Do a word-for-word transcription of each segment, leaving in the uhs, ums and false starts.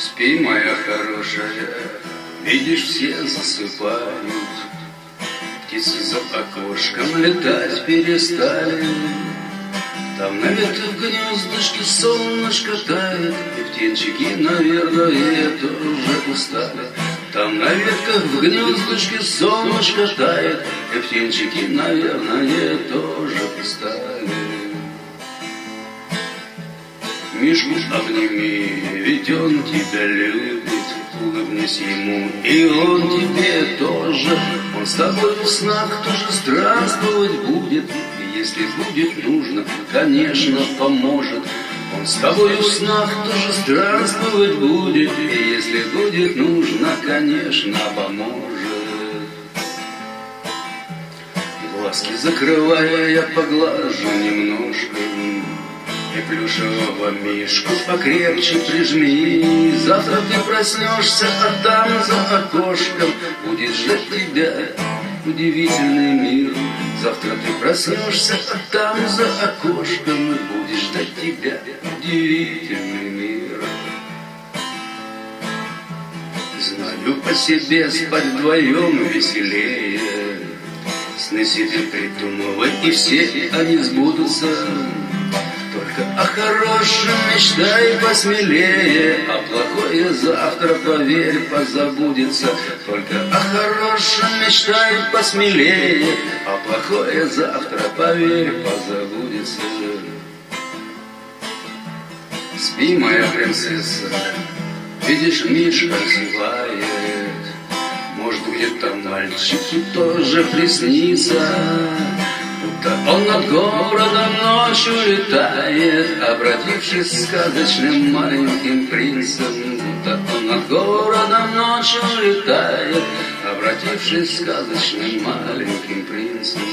Спи, моя хорошая, видишь, все засыпают. Птицы за окошком летать перестали. Там на ветке в гнездышке солнышко тает, и птенчики, наверное, тоже устали. Там на ветках в гнездышке солнышко тает, и птенчики, наверное, тоже устали. Мишку обними, ведь он тебя любит, улыбнись ему, и он тебе тоже. Он с тобой в снах тоже странствовать будет, и если будет нужно, конечно, поможет. Он с тобой в снах тоже странствовать будет, и если будет нужно, конечно, поможет. Глазки закрывая, я поглажу немножко, и плюшевого мишку покрепче прижми. Завтра ты проснешься, а там за окошком будет ждать тебя удивительный мир. Завтра ты проснешься, а там за окошком будет ждать тебя удивительный мир. Знаю по себе, спать вдвоем веселее. Сны себе придумывай, и все они сбудутся. Только о хорошем мечтай посмелее, а плохое завтра, поверь, позабудется. Только о хорошем мечтай посмелее, а плохое завтра, поверь, позабудется. Спи, моя принцесса, видишь, Мишка зевает. Может, где-то мальчику тоже приснится, будто он над городом ночью летает, обратившись сказочным маленьким принцем. Будто он над городом ночью летает, обратившись сказочным маленьким принцем.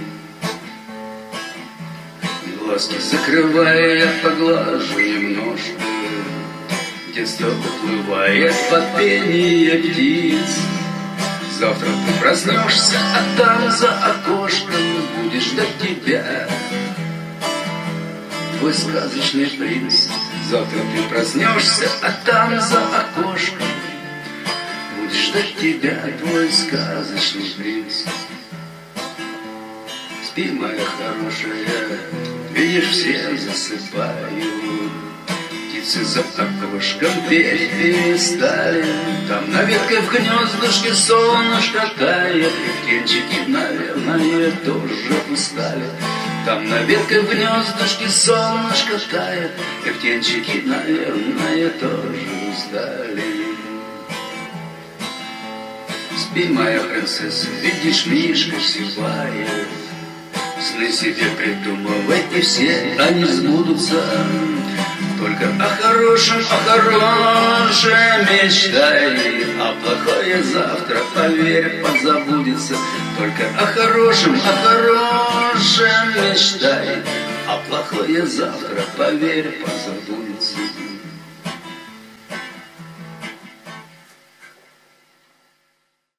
Глазки закрывая, я поглажу немножко. Детство уплывает под пение птиц. Завтра ты проснешься, а там за окошком будет ждать тебя твой сказочный принц. Завтра ты проснешься, а там за окошком будет ждать тебя твой сказочный принц. Спи, моя хорошая, видишь, все засыпают. Птицы за окошком петь перестали. Там на ветке в гнездышке солнышко тает, и птенчики, наверное, тоже устали. Там на ветке в гнездышке солнышко тает, и птенчики, наверное, тоже устали. Спи, моя принцесса, видишь, Мишка зевает. Сны себе придумывай, и все они сбудутся. Только о хорошем, о хорошем мечтай, а плохое завтра, поверь, позабудется. Только о хорошем, о хорошем мечтай, а плохое завтра, поверь, позабудется.